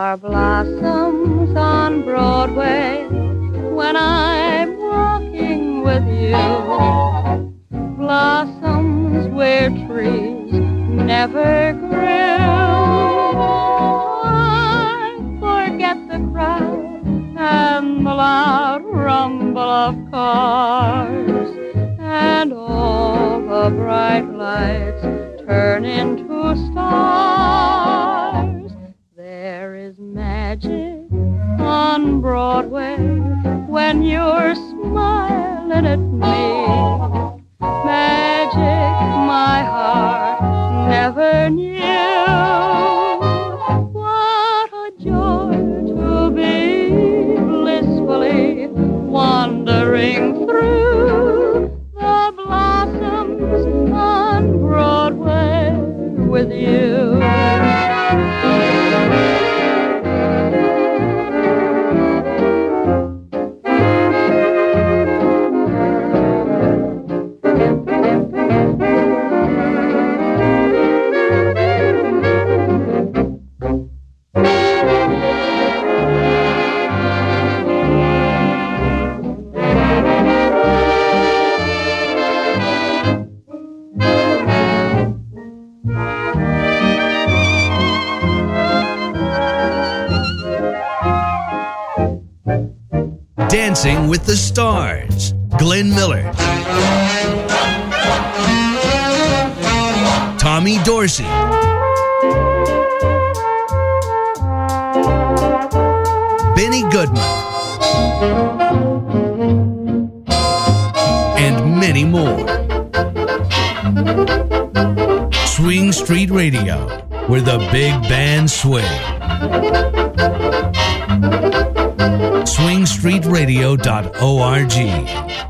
are blossoms on Broadway when I'm walking with you. Blossoms where trees never grew. I forget the crowd and the loud rumble of cars, and all the bright lights turn into stars. There is magic on Broadway when you're smiling at me. Magic my heart never knew. What a joy to be blissfully wandering through the blossoms on Broadway with you. Dancing with the Stars, Glenn Miller, Tommy Dorsey, Benny Goodman, and many more. Swing Street Radio, where the big band swing. swingstreetradio.org